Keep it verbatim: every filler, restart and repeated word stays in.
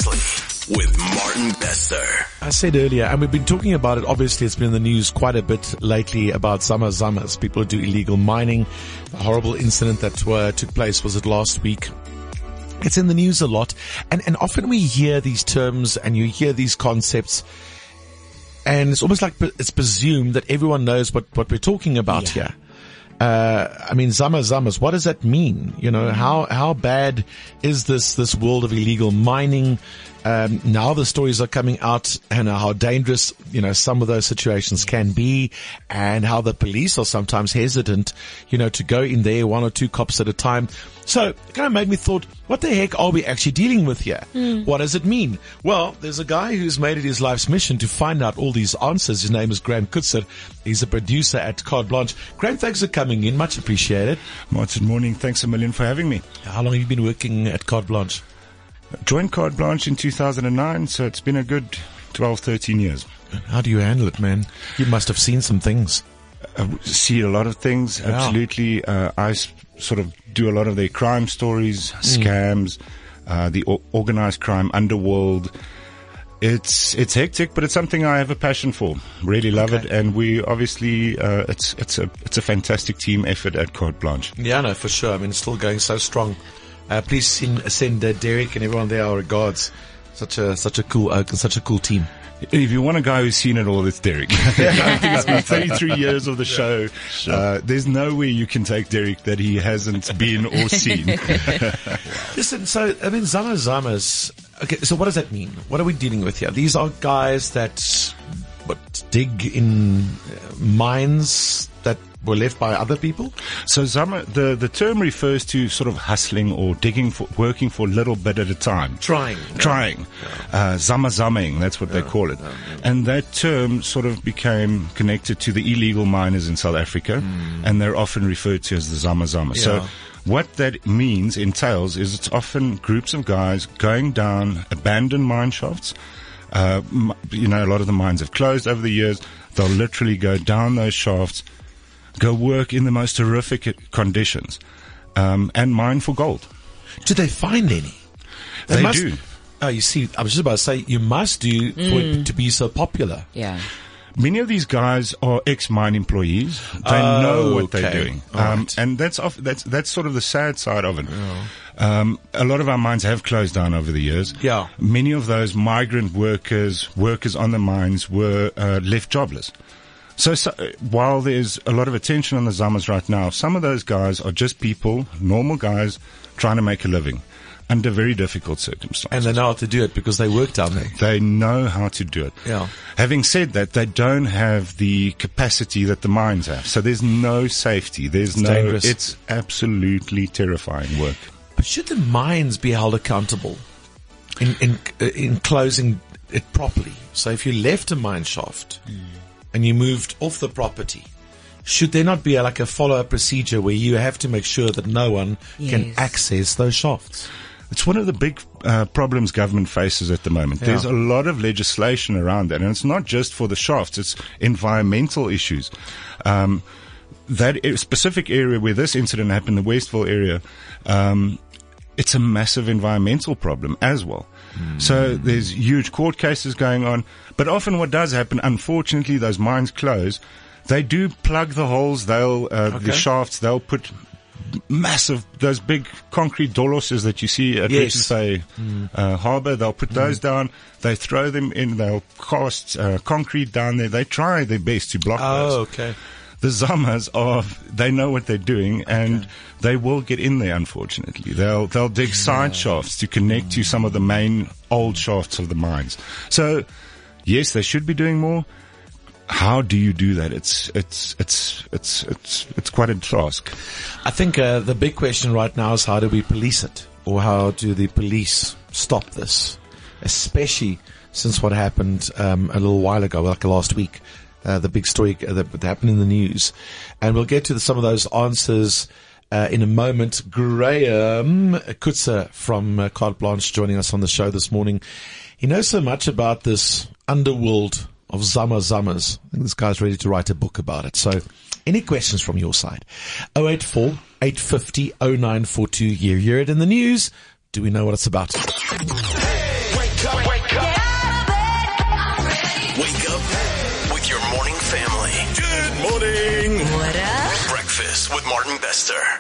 Seriously with Martin Bester. I said earlier, and we've been talking about it, obviously it's been in the news quite a bit lately about Zama Zamas, people who do illegal mining. The horrible incident that uh, took place, was it last week? It's in the news a lot, and, and often we hear these terms and you hear these concepts, and it's almost like it's presumed that everyone knows what, what we're talking about yeah. here. Uh, I mean, Zama Zamas, what does that mean? You know, how, how bad is this, this world of illegal mining? Um, now the stories are coming out and how dangerous, you know, some of those situations can be, and how the police are sometimes hesitant, you know, to go in there, one or two cops at a time. So it kind of made me thought, what the heck are we actually dealing with here? Mm. What does it mean? Well, there's a guy who's made it his life's mission to find out all these answers. His name is Graham Kutzer. He's a producer at Carte Blanche. Graham, thanks for coming in. Much appreciated. Martin, morning. Thanks a million for having me. How long have you been working at Carte Blanche? Joined Carte Blanche in two thousand nine, so it's been a good twelve, thirteen years. How do you handle it, man? You must have seen some things. I see a lot of things, yeah. absolutely. Uh, I s- sort of do a lot of their crime stories, scams, mm. uh, the o- organized crime underworld. It's it's hectic, but it's something I have a passion for. Really love okay. it, and we obviously uh, it's it's a it's a fantastic team effort at Carte Blanche. Yeah, no, for sure. I mean, it's still going so strong. Uh, please send, send uh, Derek and everyone there our regards. Such a such a cool uh, such a cool team. If you want a guy who's seen it all, it's Derek. I think it's been thirty-three years of the show. Sure. Uh, there's no way you can take Derek that he hasn't been or seen. Listen, so, I mean, Zama Zamas, okay, so what does that mean? What are we dealing with here? These are guys that, what, dig in mines that were left by other people? So Zama, the, the term refers to sort of hustling or digging for, working for a little bit at a time. Trying. Trying. Yeah. Uh, Zama Zamming, that's what yeah. they call it. Yeah, yeah. And that term sort of became connected to the illegal miners in South Africa, mm. and they're often referred to as the Zama Zama. Yeah. So what that means, entails, is it's often groups of guys going down abandoned mine shafts. Uh, you know, a lot of the mines have closed over the years. They'll literally go down those shafts, go work in the most horrific conditions, um, and mine for gold. Do they find any? They, they must, do. Oh, you see, I was just about to say, you must do mm. for it to be so popular. Yeah. Many of these guys are ex-mine employees. They oh, know what okay. they're doing. Um, right. And that's, off, that's, that's sort of the sad side of it. Oh. Um, a lot of our mines have closed down over the years. Yeah. Many of those migrant workers, workers on the mines were uh, left jobless. So, so while there's a lot of attention on the Zamas right now, some of those guys are just people, normal guys, trying to make a living under very difficult circumstances. And they know how to do it because they work down there. They know how to do it. Yeah. Having said that, they don't have the capacity that the mines have. So there's no safety. There's it's no, dangerous. It's absolutely terrifying work. But should the mines be held accountable in, in, in closing it properly? So if you left a mine shaft, mm. and you moved off the property, should there not be a, like a follow-up procedure where you have to make sure that no one yes. can access those shafts? It's one of the big uh, problems government faces at the moment. Yeah. There's a lot of legislation around that, and it's not just for the shafts, it's environmental issues. Um, that specific area where this incident happened, the Westville area, um, it's a massive environmental problem as well. Mm. So there's huge court cases going on. But often what does happen, unfortunately, those mines close. They do plug the holes. They'll, uh, okay. the shafts, they'll put massive, those big concrete doloses that you see at yes. Richards Bay mm. uh, Harbour. They'll put those mm. down. They throw them in. They'll cast uh, concrete down there. They try their best to block oh, those. Oh, okay. The Zamas are, they know what they're doing, and okay. they will get in there, unfortunately. They'll, they'll dig yeah. side shafts to connect mm. to some of the main old shafts of the mines. So, yes, they should be doing more. How do you do that? It's, it's, it's, it's, it's, it's quite a task. I think, uh, the big question right now is how do we police it? Or how do the police stop this? Especially since what happened, um, a little while ago, like last week. Uh, the big story uh, that, that happened in the news. And we'll get to the, some of those answers uh, in a moment. Graham Kutzer from uh, Carte Blanche joining us on the show this morning. He knows so much about this underworld of Zama Zamas. I think this guy's ready to write a book about it. So any questions from your side? oh eight four, eight five oh, oh nine four two. You hear it in the news. Do we know what it's about? Hey, wake Wake up, wake up. Wake up with your morning family. Good morning. What up? Breakfast with Martin Bester.